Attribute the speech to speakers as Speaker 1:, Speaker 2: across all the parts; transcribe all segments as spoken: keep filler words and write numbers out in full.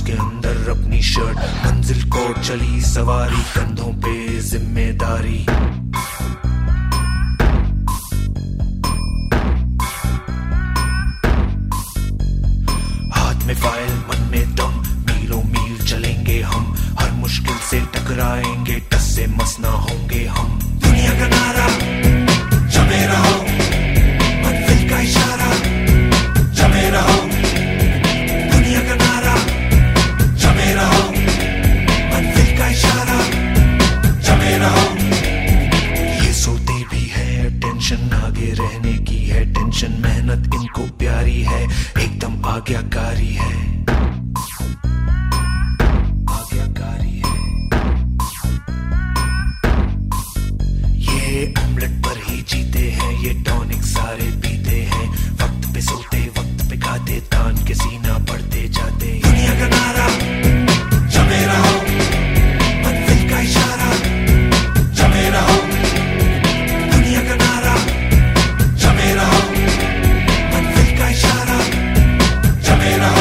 Speaker 1: उसके अंदर अपनी शर्ट, मंजिल को चली सवारी, कंधों पे जिम्मेदारी। हाथ में फाइल मन में दम, मीलों मील चलेंगे हम, हर मुश्किल से टकराएंगे, टस से मस ना होंगे हम। दुनिया का नारा जमे रहो, मंजिल का इशारा जमे रहो, दुनिया का नारा जमे रहो, मंजिल का इशारा जमे रहो। ये सोते भी है, टेंशन आगे रहने की है, टेंशन मेहनत इनको प्यारी है, एकदम आज्ञाकारी है, आज्ञाकारी है। ये ऑमलेट पर ही जीते हैं, ये टॉनिक सारे पीते हैं, वक्त पे सोते वक्त पे खाते, तान के सीना बढ़ते जाते। दुनिया का नारा जमे रहो, मंजिल का इशारा जमे रहो, दुनिया का नारा जमे रहो, मंजिल का इशारा जमे रहो।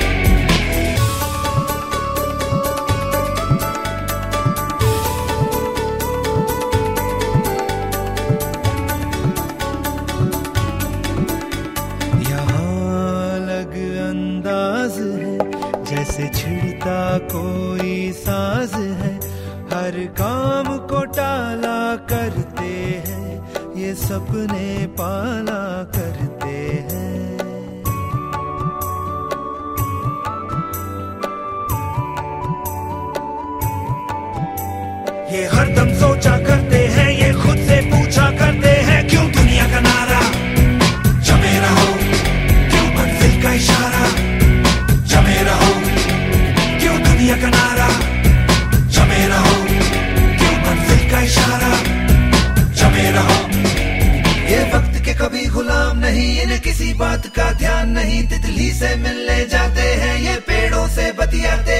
Speaker 2: अंदाज है जैसे छिड़ता कोई साज है, हर काम को टाला करते हैं, ये सपने पाला करते हैं।
Speaker 1: ये हरदम सोचा करते हैं, ये खुद से पूछा करते हैं, क्यों दुनिया का नारा जमे रहो, क्यों मंजिल का इशारा जमे रहो, क्यों दुनिया का नारा जमे रहो, क्यों मंजिल का इशारा जमे रहो। ये वक्त के कभी गुलाम नहीं, इन्हें किसी बात का ध्यान नहीं, तितली से मिलने जाते हैं, ये पेड़ों से बतियाते